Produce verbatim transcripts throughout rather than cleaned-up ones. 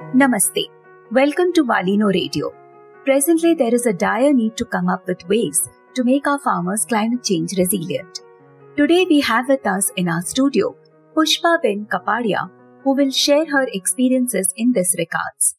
Namaste. Welcome to Valino Radio. Presently, there is a dire need to come up with ways to make our farmers climate change resilient. Today, we have with us in our studio Pushpaben Kapadia, who will share her experiences in this regards.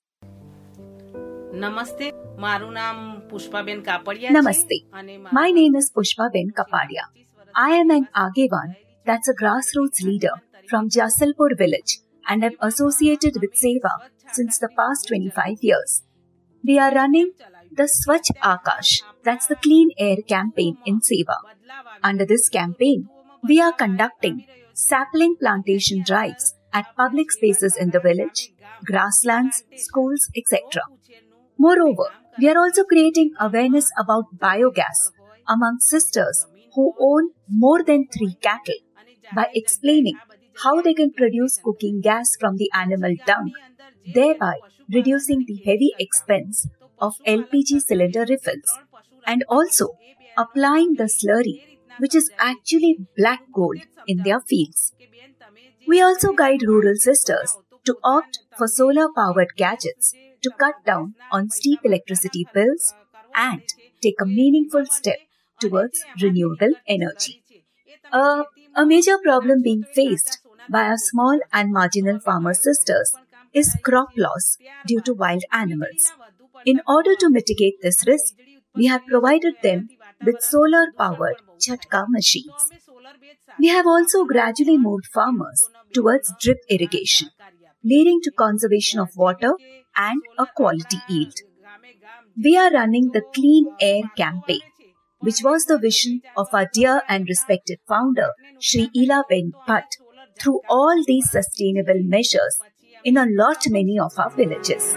Namaste. મારું નામ પુષ્પાબેન કાપડિયા છે. Namaste. My name is Pushpaben Kapadia. I am an Agevan, that's a grassroots leader from Jasalpur village, and am associated with Seva since the past twenty-five years. We are running the Swachh Akash, that's the Clean Air campaign in Seva. Under this campaign, we are conducting sapling plantation drives at public spaces in the village, grasslands, schools, et cetera. Moreover, we are also creating awareness about biogas among sisters who own more than three cattle by explaining how they can produce cooking gas from the animal dung, thereby reducing the heavy expense of L P G cylinder refills, and also applying the slurry, which is actually black gold, in their fields. We also guide rural sisters to opt for solar-powered gadgets to cut down on steep electricity bills and take a meaningful step towards renewable energy. Uh, a major problem being faced by our small and marginal farmer sisters is crop loss due to wild animals. In order to mitigate this risk, we have provided them with solar-powered Chatka machines. We have also gradually moved farmers towards drip irrigation, leading to conservation of water and a quality yield. We are running the Clean Air campaign, which was the vision of our dear and respected founder, Shri Elaben Bhatt, through all these sustainable measures in a lot many of our villages.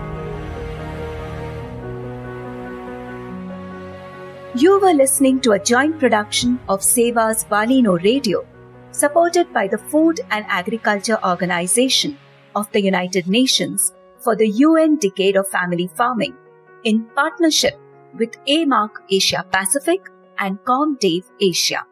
You were listening to a joint production of Seva's Valino Radio, supported by the Food and Agriculture Organization of the United Nations for the U N Decade of Family Farming, in partnership with A M A R C Asia Pacific and ComDave Asia.